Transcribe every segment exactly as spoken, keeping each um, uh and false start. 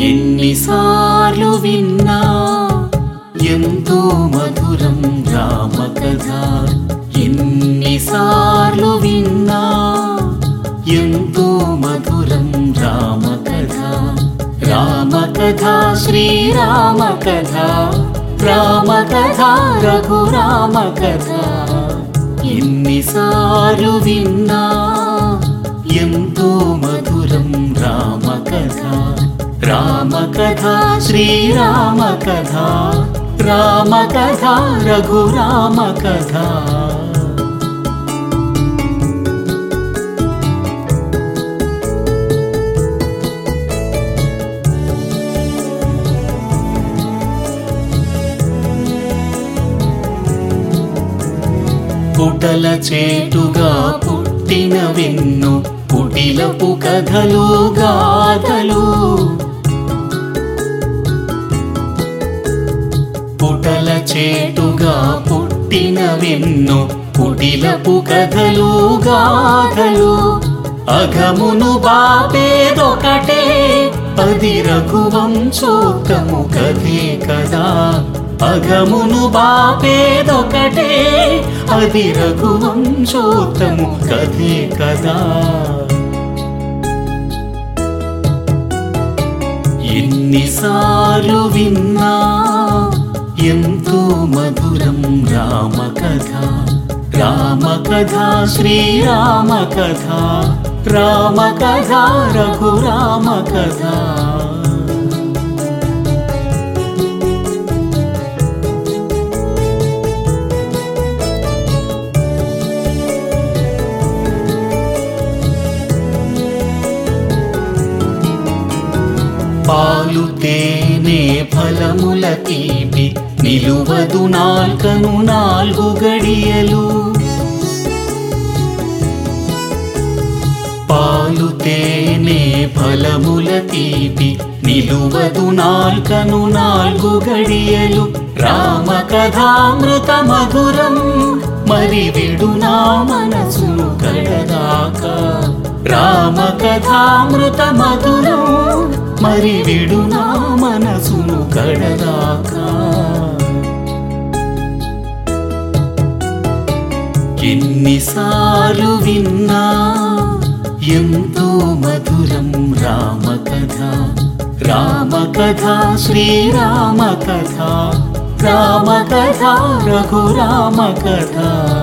ఎన్నిసార్లు విన్నా ఎంతో మధురం రామ కథ. ఎన్నిసార్లు విన్నా ఎంతో మధురం రామ కథ. రామ కథ శ్రీరామ కథ, రామ కథ రఘురామ కథ. ఎన్నిసార్లు విన్నా ఎంతో మధురం రామ కథ. రామ కథ శ్రీరామ కథ, రామ కథ రఘురామ కథ. పుటల చేటుగా పుట్టిన వెన్ను పుటిలపు కథలు గాథలు. పుటల చేటుగా పుట్టిన వెన్ను పుటిలపు కథలు గాథలు. అఘమును బాపేదొకటే అది రఘువంశోత్తము కథే కదా. అఘమును బాపేదొకటే అది రఘువంశోత్తము కథే కదా. ఎన్నిసార్లు విన్నా ఎంతో మధురం రామ కథ. రామ కథ శ్రీరామ కథ, రామ కథ రఘురామ కథ. పాలు తేనె ఫలముల తీపి నిలువదు నాల్కను నాలుగు గడియలు. పాలు తేనె ఫలముల తీపి నిలువదు నాల్కను నాలుగు గడియలు. రామ కథామృత మధురం మరి విడునా మనసును కడదాకా. రామ కథామృత మధురం మరి విడునా మనసును కడదాకా. ఎన్నిసార్లు విన్నా ఎంతో మధురం రామ కథ. రామ కథ శ్రీరామ కథ, రామ కథ రఘురామ కథ.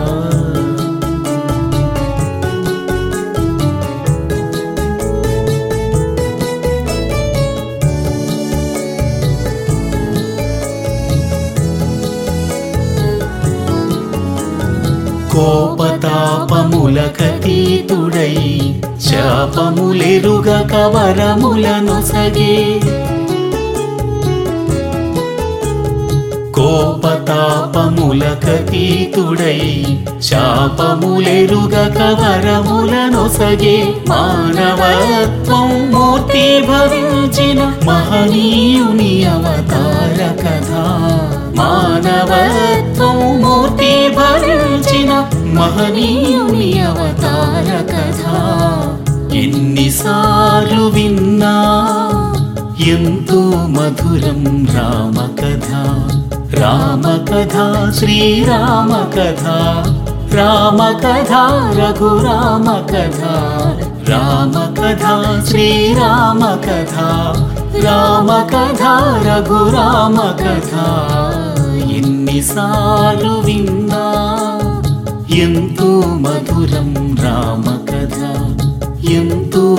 కోపతాపములకతీతుడై శాపములెరుగక వరములనొసగే. కోపతాపములకతీతుడై శాపములెరుగక వరములనొసగే. మానవత్వం మూర్తి భవించిన మహనీయుని అవతార కథ. మానవత్వం మూర్తి భవించిన మహనీయుని అవతార కథ. ఎన్నిసార్లు విన్నా ఎంతో మధురం రామ కథ. రామ కథ శ్రీరామ కథ, రామ కథ రఘురామ కథ. రామ కథ శ్రీరామ కథ, రామ కథ రఘురామ కథ. ఎన్నిసార్లు విన్నా ఎంతో మధురం రామ కథ, ఎంతో